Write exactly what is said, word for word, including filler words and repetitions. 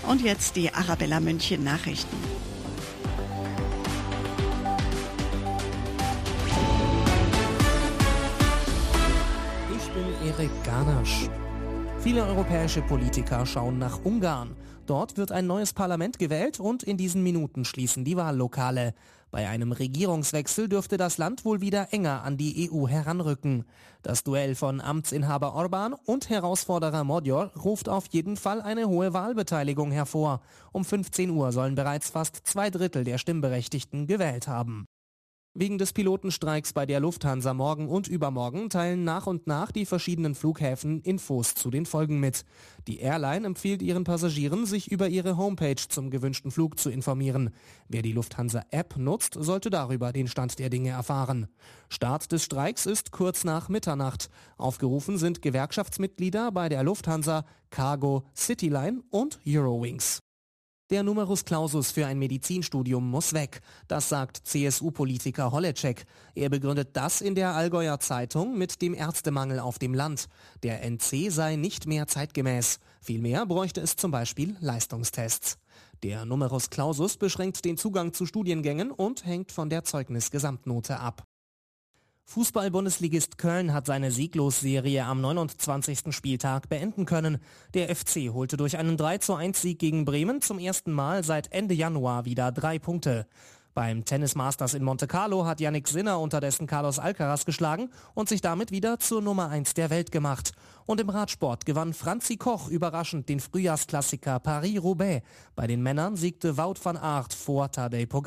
Und jetzt die Arabella München Nachrichten. Ich bin Erik Garnasch. Viele europäische Politiker schauen nach Ungarn. Dort wird ein neues Parlament gewählt und in diesen Minuten schließen die Wahllokale. Bei einem Regierungswechsel dürfte das Land wohl wieder enger an die E U heranrücken. Das Duell von Amtsinhaber Orbán und Herausforderer Magyar ruft auf jeden Fall eine hohe Wahlbeteiligung hervor. Um fünfzehn Uhr sollen bereits fast zwei Drittel der Stimmberechtigten gewählt haben. Wegen des Pilotenstreiks bei der Lufthansa morgen und übermorgen teilen nach und nach die verschiedenen Flughäfen Infos zu den Folgen mit. Die Airline empfiehlt ihren Passagieren, sich über ihre Homepage zum gewünschten Flug zu informieren. Wer die Lufthansa-App nutzt, sollte darüber den Stand der Dinge erfahren. Start des Streiks ist kurz nach Mitternacht. Aufgerufen sind Gewerkschaftsmitglieder bei der Lufthansa, Cargo, Cityline und Eurowings. Der Numerus Clausus für ein Medizinstudium muss weg. Das sagt C S U-Politiker Holleczek. Er begründet das in der Allgäuer Zeitung mit dem Ärztemangel auf dem Land. Der N C sei nicht mehr zeitgemäß. Vielmehr bräuchte es zum Beispiel Leistungstests. Der Numerus Clausus beschränkt den Zugang zu Studiengängen und hängt von der Zeugnisgesamtnote ab. Fußball-Bundesligist Köln hat seine Sieglosserie am neunundzwanzigsten Spieltag beenden können. Der F C holte durch einen drei zu eins Sieg gegen Bremen zum ersten Mal seit Ende Januar wieder drei Punkte. Beim Tennis Masters in Monte Carlo hat Jannik Sinner unterdessen Carlos Alcaraz geschlagen und sich damit wieder zur Nummer eins der Welt gemacht. Und im Radsport gewann Franzi Koch überraschend den Frühjahrsklassiker Paris-Roubaix. Bei den Männern siegte Wout van Aert vor Tadej Pogačar.